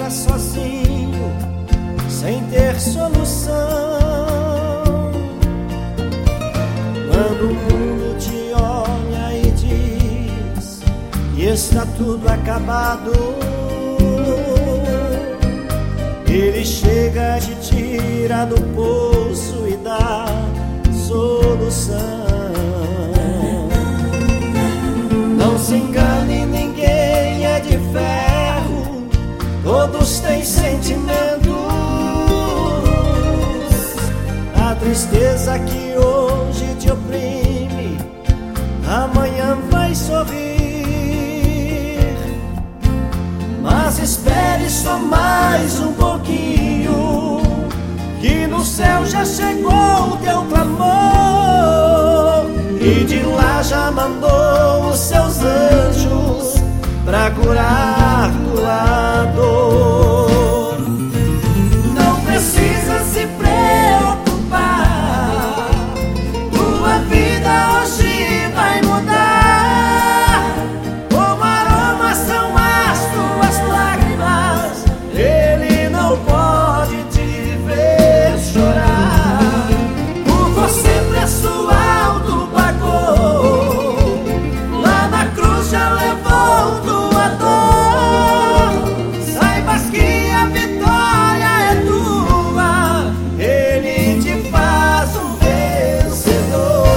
encontra sozinho, sem ter solução. Quando o mundo te olha e diz que está tudo acabado, ele chega, te tira do poço e dá solução. Não se engane, ninguém é de ferro, todos têm sentimentos. A tristeza que hoje te oprime, amanhã vai sorrir. Mas espere só mais um pouquinho, que no céu já chegou o teu clamor, e de lá já mandou os seus anjos pra curar tua dor. Não precisa se preocupar, tua vida hoje vai mudar. Como aroma são as tuas lágrimas, ele não pode te ver chorar. Por você preço alto pagou, lá na cruz já levou tua dor. Saibas que a vitória é tua, ele te faz um vencedor.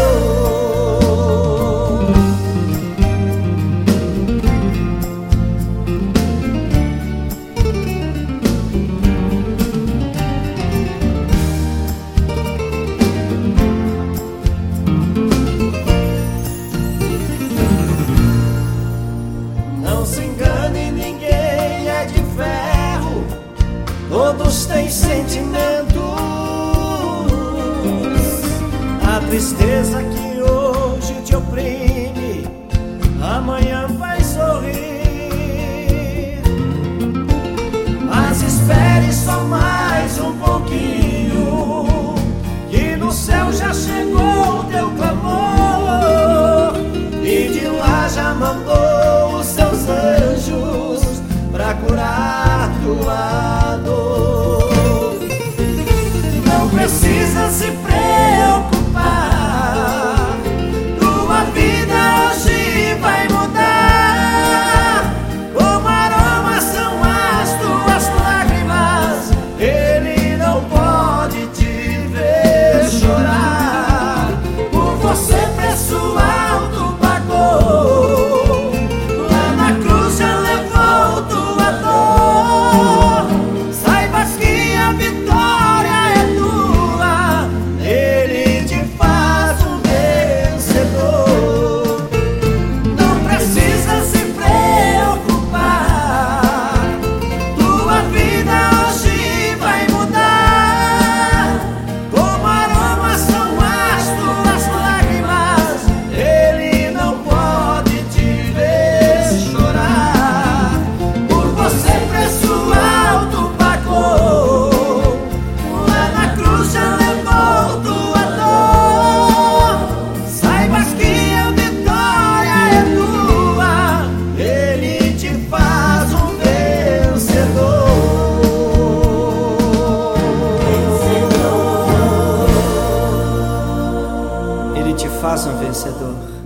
Não se engane, ninguém é de ferro, todos têm sentimentos. A tristeza que hoje te oprime, amanhã vai sorrir. Mas espere só mais um pouquinho, que no céu já chegou o teu clamor, e de lá já mandou os seus anjos pra curar tua dor. Não precisa se preocupar, tua vida hoje vai mudar. Como aroma são as tuas lágrimas, ele não pode te ver chorar. Por você preço alto pagou, lá na cruz já levou tua dor. Saibas que a vitória é tua, ele te faz um vencedor. Não precisa se preocupar, tua vida hoje vai mudar. Como aroma são as tuas lágrimas, ele não pode te ver chorar. Por você preço alto pagou, lá na cruz já levou tua dor. Saibas que a vitória é tua, ele te faz um vencedor. Ele te faz um vencedor.